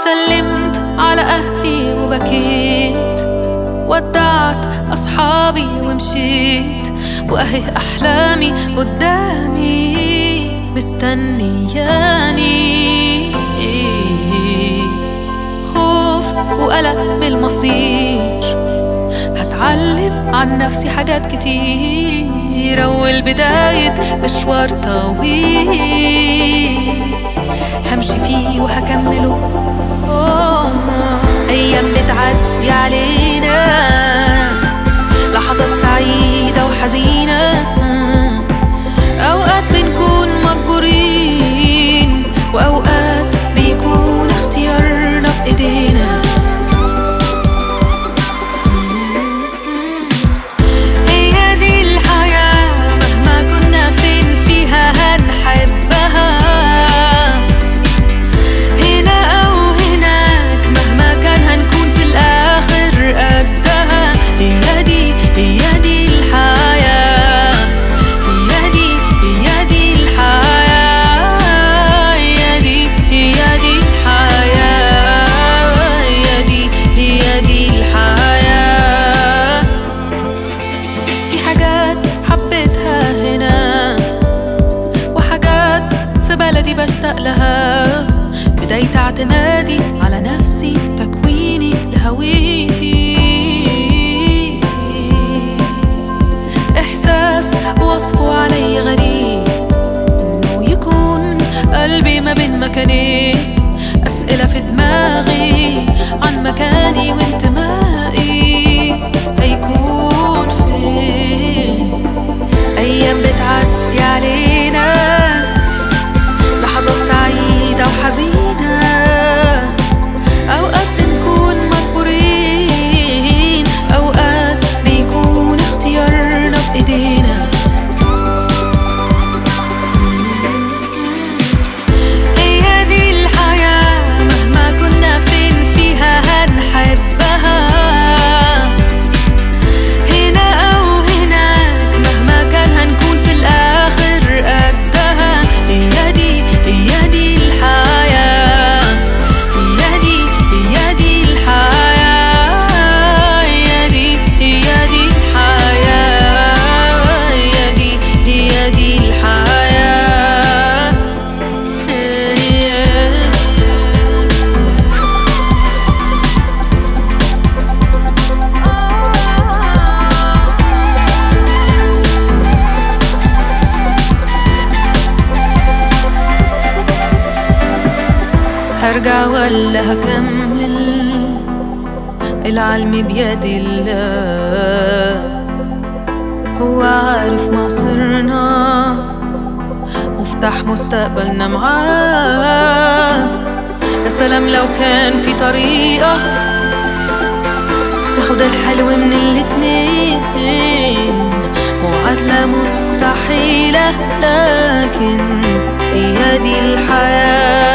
سلمت على أهلي وبكيت، ودعت أصحابي ومشيت، وأهي أحلامي قدامي مستنياني. خوف وقلق من المصير، هتعلم عن نفسي حاجات كتير، أول بداية مشوار طويل همشي فيه وهكمله. أيام بتعدي علينا، لحظات سعيدة وحزينة، أوقات بنكون مجبورين، وأوقات بيكون اختيارنا بإيدينا. هي دي الحياة، مهما كنا فين فيها هنحبها، هنا أو هناك مهما كان هنكون في الآخر قدها. هي دي الحياة، هي دي الحياة، هي دي الحياة، هي دي الحياة. في حاجات حبيتها هنا، وحاجات في بلدي بشتاق لها، بداية اعتمادي على نفسي، تكويني لهويتي، إحساس وصفه علي غريب، إنه يكون قلبي ما بين مكانين، أسئلة في دماغي عن مكاني وانتمائي هيكون فين. أيام بتعدي علينا، لحظات سعيدة وحزينة، أوقات بنكون مجبورين، أوقات بيكون اختيارنا بإيدينا. هي دي الحياة، مهما كنا فين فيها هنحبها، هنا أو هناك مهما كان هنكون في الآخر قدها. هي دي الحياة، هي دي الحياة، هي دي الحياة، هي دي الحياة. هرجع ولا هكمل؟ العلم بيد الله، هو عارف مصيرنا، مفتاح مستقبلنا معاه. يا سلام لو كان في طريقة تاخد الحلو من الاتنين، معادلة مستحيلة لكن هي دي الحياة.